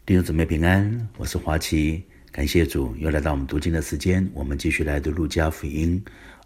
弟兄姊妹平安，我是华奇，感谢主又来到我们读经的时间，我们继续来读路加福音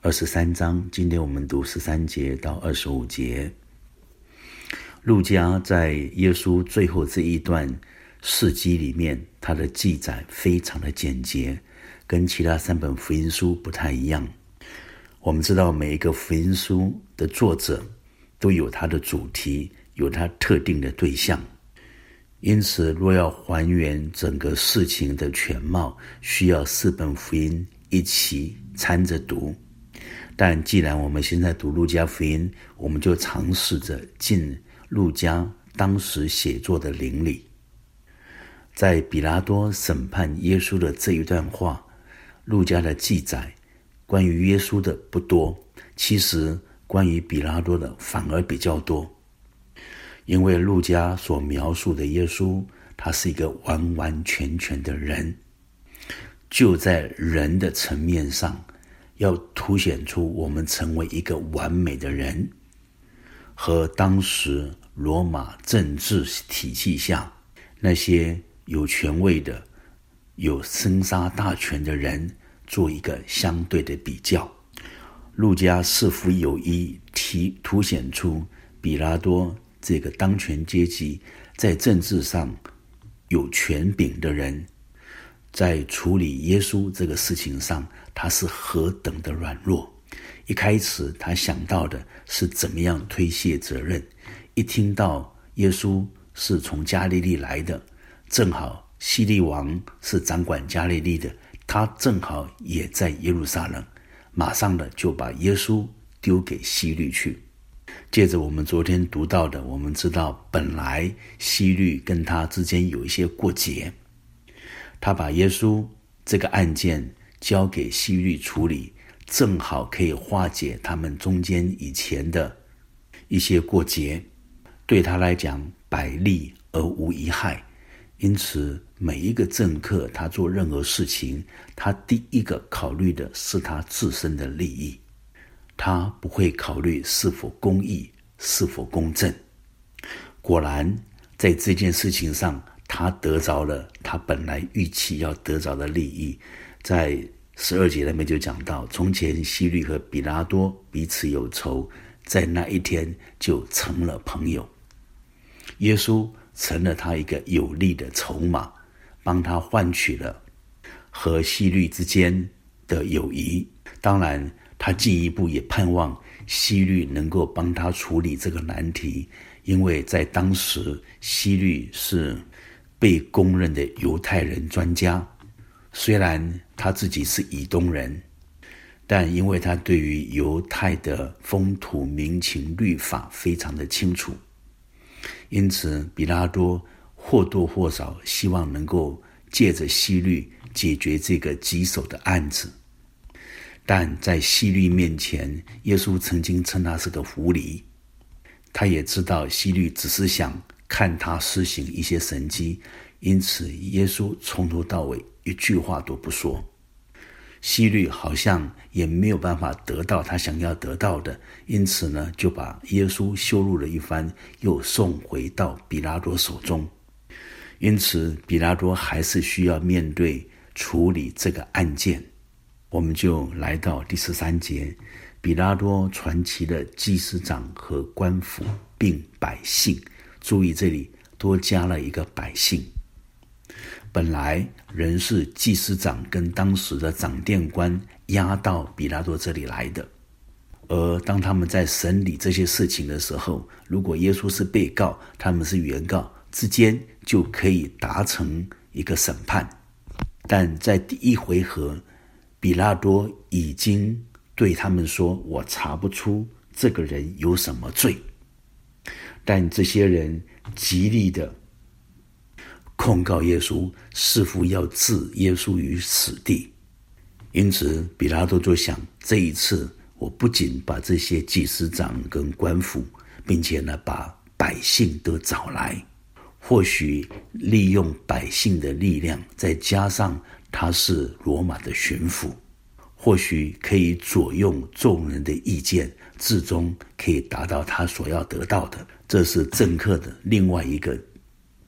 23章，今天我们读13节到25节。路加在耶稣最后这一段事迹里面，他的记载非常的简洁，跟其他3本福音书不太一样。我们知道每一个福音书的作者都有他的主题，有他特定的对象，因此若要还原整个事情的全貌，需要4本福音一起掺着读。但既然我们现在读路加福音，我们就尝试着进路加当时写作的灵里。在比拉多审判耶稣的这一段话，路加的记载关于耶稣的不多，其实关于比拉多的反而比较多。因为路加所描述的耶稣，他是一个完完全全的人，就在人的层面上，要凸显出我们成为一个完美的人，和当时罗马政治体系下那些有权位的、有生杀大权的人做一个相对的比较。路加似乎有意凸显出比拉多这个当权阶级在政治上有权柄的人，在处理耶稣这个事情上，他是何等的软弱。一开始他想到的是怎么样推卸责任，一听到耶稣是从加利利来的，正好希律王是掌管加利利的，他正好也在耶路撒冷，马上的就把耶稣丢给希律去。接着我们昨天读到的，我们知道本来希律跟他之间有一些过节，他把耶稣这个案件交给希律处理，正好可以化解他们中间以前的一些过节，对他来讲百利而无一害。因此每一个政客他做任何事情，他第一个考虑的是他自身的利益，他不会考虑是否公义，是否公正。果然在这件事情上，他得着了他本来预期要得着的利益。在12节那边就讲到，从前希律和比拉多彼此有仇，在那一天就成了朋友。耶稣成了他一个有力的筹码，帮他换取了和希律之间的友谊。当然他进一步也盼望希律能够帮他处理这个难题，因为在当时希律是被公认的犹太人专家，虽然他自己是以东人，但因为他对于犹太的风土民情律法非常的清楚，因此比拉多或多或少希望能够借着希律解决这个棘手的案子。但在希律面前，耶稣曾经称他是个狐狸，他也知道希律只是想看他施行一些神迹，因此耶稣从头到尾一句话都不说。希律好像也没有办法得到他想要得到的，因此呢，就把耶稣羞辱了一番，又送回到比拉多手中。因此比拉多还是需要面对处理这个案件。我们就来到第13节，比拉多传齐了祭司长和官府并百姓。注意这里多加了一个百姓。本来人是祭司长跟当时的长殿官押到比拉多这里来的，而当他们在审理这些事情的时候，如果耶稣是被告，他们是原告，之间就可以达成一个审判。但在第一回合，比拉多已经对他们说，我查不出这个人有什么罪。但这些人极力的控告耶稣，似乎要置耶稣于死地。因此比拉多就想，这一次我不仅把这些祭司长跟官府，并且呢把百姓都找来，或许利用百姓的力量，再加上他是罗马的巡抚，或许可以左右众人的意见，至终可以达到他所要得到的。这是政客的另外一个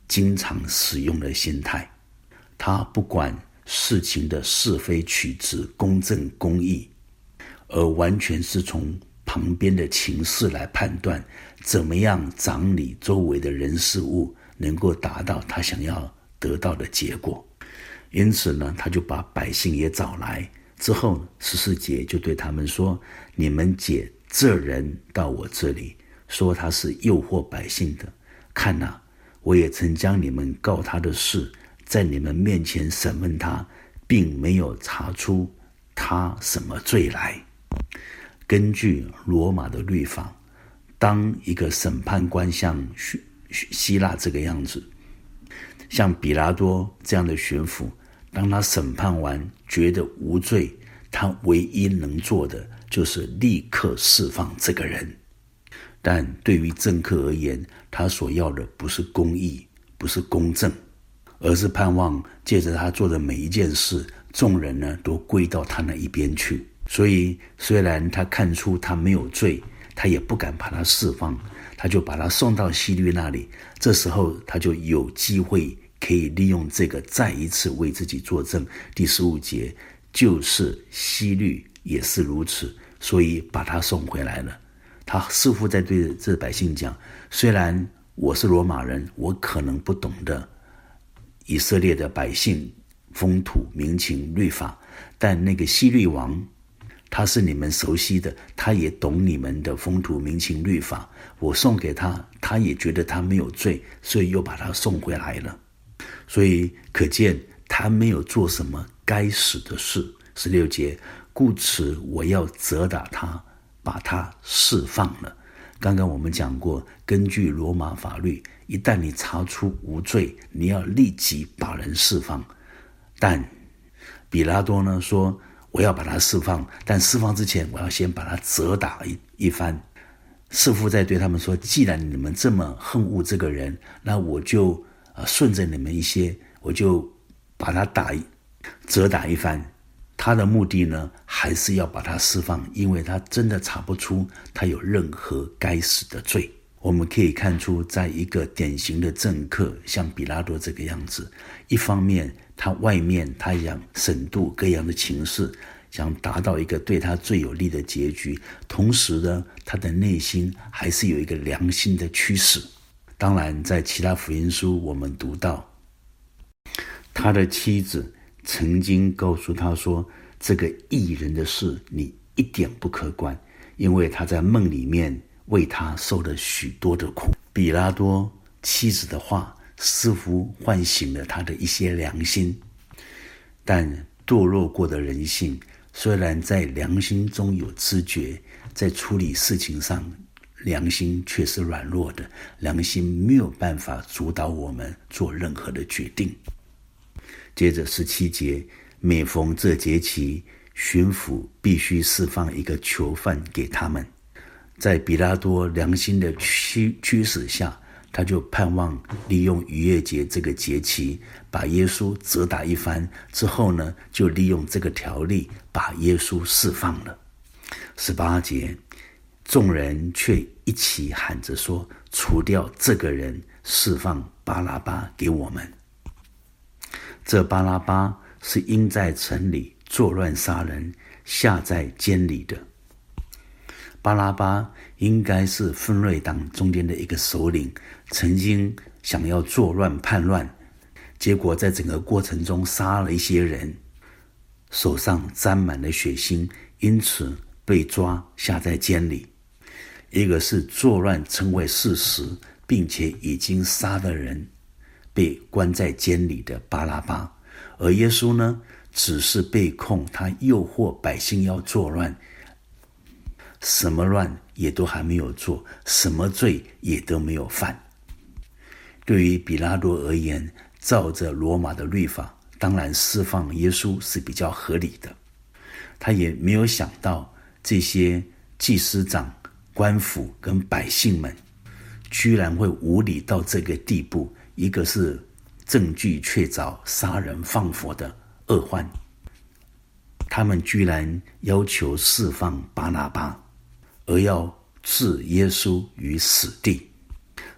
经常使用的心态。他不管事情的是非曲直、公正公义，而完全是从旁边的情势来判断怎么样掌理周围的人事物，能够达到他想要得到的结果。因此呢，他就把百姓也找来，之后14节就对他们说，你们解这人到我这里，说他是诱惑百姓的，看哪，我也曾将你们告他的事在你们面前审问他，并没有查出他什么罪来。根据罗马的律法，当一个审判官像希腊这个样子，像比拉多这样的巡抚，当他审判完觉得无罪，他唯一能做的就是立刻释放这个人。但对于政客而言，他所要的不是公义，不是公正，而是盼望借着他做的每一件事，众人呢都归到他那一边去。所以虽然他看出他没有罪，他也不敢把他释放，他就把他送到希律那里。这时候他就有机会可以利用这个再一次为自己作证。第15节，就是希律也是如此，所以把他送回来了。他似乎在对这百姓讲，虽然我是罗马人，我可能不懂得以色列的百姓风土民情律法，但那个希律王他是你们熟悉的，他也懂你们的风土民情律法，我送给他，他也觉得他没有罪，所以又把他送回来了。所以可见他没有做什么该死的事。16节，故此我要责打他，把他释放了。刚刚我们讲过，根据罗马法律，一旦你查出无罪，你要立即把人释放。但比拉多呢说，我要把他释放，但释放之前我要先把他责打一番。似乎在对他们说，既然你们这么恨恶这个人，那我就顺着你们一些，我就把他责打一番。他的目的呢，还是要把他释放，因为他真的查不出他有任何该死的罪。我们可以看出，在一个典型的政客，像比拉多这个样子，一方面他外面他想审度各样的情势，想达到一个对他最有利的结局，同时呢，他的内心还是有一个良心的驱使。当然在其他福音书我们读到，他的妻子曾经告诉他说，这个义人的事你一点不可管，因为他在梦里面为他受了许多的苦。比拉多妻子的话似乎唤醒了他的一些良心，但堕落过的人性虽然在良心中有知觉，在处理事情上良心却是软弱的，良心没有办法主导我们做任何的决定。接着17节，每逢这节期，巡抚必须释放一个囚犯给他们。在比拉多良心的驱使下，他就盼望利用逾越节这个节期，把耶稣责打一番，之后呢，就利用这个条例把耶稣释放了。18节，众人却一起喊着说，除掉这个人，释放巴拉巴给我们。这巴拉巴是因在城里作乱杀人，下在监里的。巴拉巴应该是分瑞党中间的一个首领，曾经想要作乱叛乱，结果在整个过程中杀了一些人，手上沾满了血腥，因此被抓下在监里。一个是作乱成为事实，并且已经杀了人，被关在监里的巴拉巴。而耶稣呢，只是被控他诱惑百姓要作乱，什么乱也都还没有做，什么罪也都没有犯。对于比拉多而言，照着罗马的律法，当然释放耶稣是比较合理的。他也没有想到这些祭司长、官府跟百姓们居然会无理到这个地步，一个是证据确凿杀人放火的恶患，他们居然要求释放巴拿巴，而要置耶稣于死地。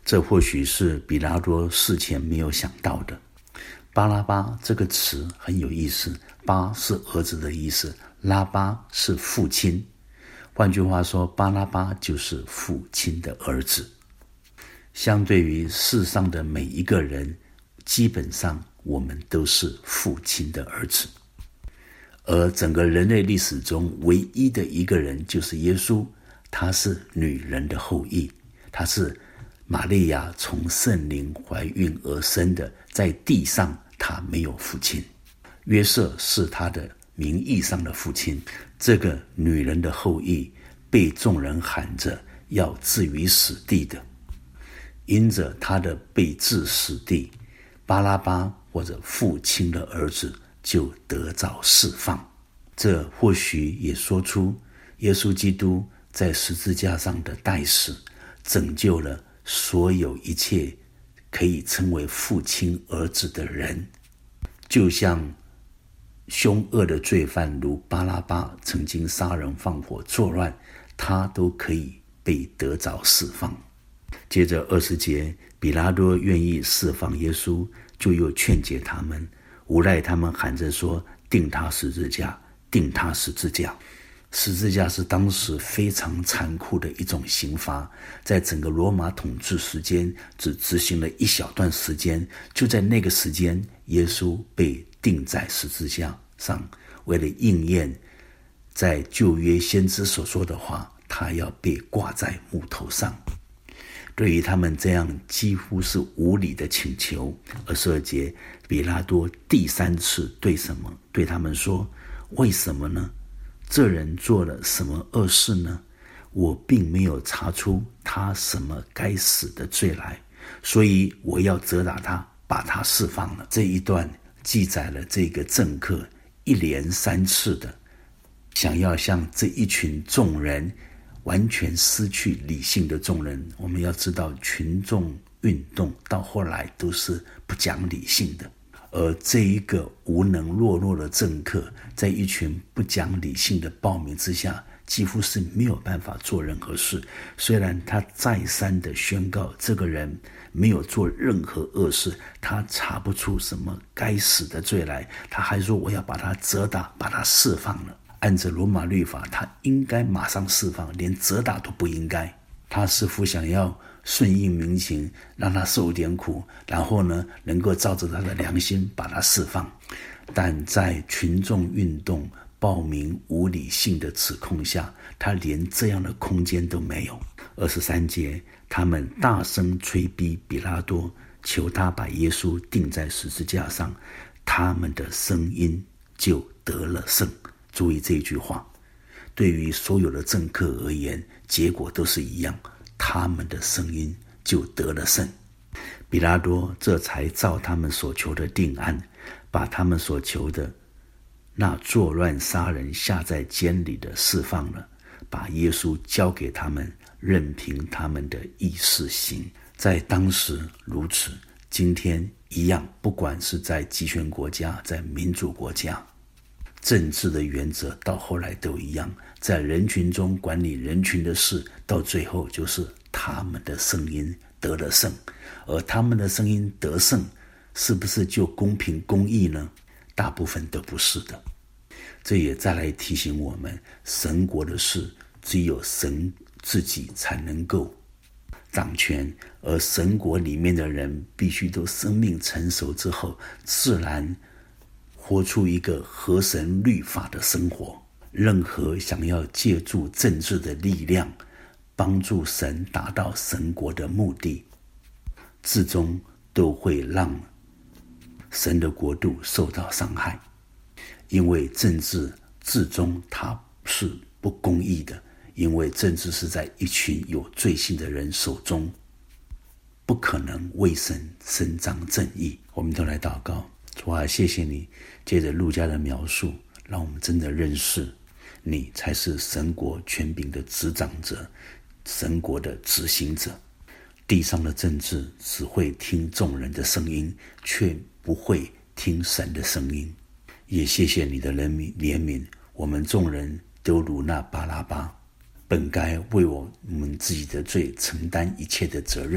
这或许是比拉多事前没有想到的。巴拉巴这个词很有意思，巴是儿子的意思，拉巴是父亲。换句话说，巴拉巴就是父亲的儿子。相对于世上的每一个人，基本上我们都是父亲的儿子。而整个人类历史中唯一的一个人就是耶稣，他是女人的后裔，他是玛利亚从圣灵怀孕而生的，在地上他没有父亲。约瑟是他的名义上的父亲。这个女人的后裔被众人喊着要置于死地的，因着他的被置死地，巴拉巴或者父亲的儿子就得着释放。这或许也说出耶稣基督在十字架上的代死，拯救了所有一切可以称为父亲儿子的人。就像凶恶的罪犯如巴拉巴曾经杀人放火作乱，他都可以被得着释放。接着20节，比拉多愿意释放耶稣，就又劝解他们，无赖他们喊着说，钉他十字架，钉他十字架。十字架是当时非常残酷的一种刑罚，在整个罗马统治时间只执行了一小段时间，就在那个时间，耶稣被钉在十字架上，为了应验在旧约先知所说的话，他要被挂在木头上。对于他们这样几乎是无理的请求，22节，比拉多第3次对他们说，为什么呢？这人做了什么恶事呢？我并没有查出他什么该死的罪来，所以我要责打他，把他释放了。这一段记载了这个政客一连3次的想要向这一群众人，完全失去理性的众人。我们要知道，群众运动到后来都是不讲理性的，而这一个无能懦弱的政客，在一群不讲理性的暴民之下，几乎是没有办法做任何事。虽然他再三的宣告这个人没有做任何恶事，他查不出什么该死的罪来，他还说我要把他责打，把他释放了。按着罗马律法，他应该马上释放，连责打都不应该。他似乎想要顺应民情，让他受点苦，然后呢，能够照着他的良心把他释放。但在群众运动、暴民无理性的指控下，他连这样的空间都没有。23节，他们大声催逼比拉多，求他把耶稣钉在十字架上，他们的声音就得了胜。注意这句话，对于所有的政客而言，结果都是一样，他们的声音就得了胜。比拉多这才照他们所求的定案，把他们所求的那作乱杀人下在监里的释放了，把耶稣交给他们，任凭他们的意思行。在当时如此，今天一样，不管是在集权国家，在民主国家，政治的原则到后来都一样，在人群中管理人群的事，到最后就是他们的声音得了胜。而他们的声音得胜，是不是就公平公义呢？大部分都不是的。这也再来提醒我们，神国的事只有神自己才能够掌权，而神国里面的人必须都生命成熟之后，自然活出一个合神律法的生活。任何想要借助政治的力量帮助神达到神国的目的，至终都会让神的国度受到伤害。因为政治至终它是不公义的，因为政治是在一群有罪性的人手中，不可能为神伸张正义。我们都来祷告。主啊，谢谢你借着路加的描述，让我们真的认识你才是神国权柄的执掌者，神国的执行者。地上的政治只会听众人的声音，却不会听神的声音。也谢谢你的怜悯，我们众人都如那巴拉巴，本该为我们自己的罪承担一切的责任，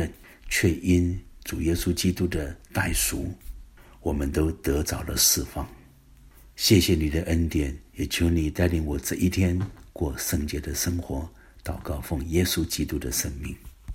却因主耶稣基督的代赎，我们都得着了释放。谢谢你的恩典，也求你带领我这一天过圣洁的生活，祷告奉耶稣基督的圣名。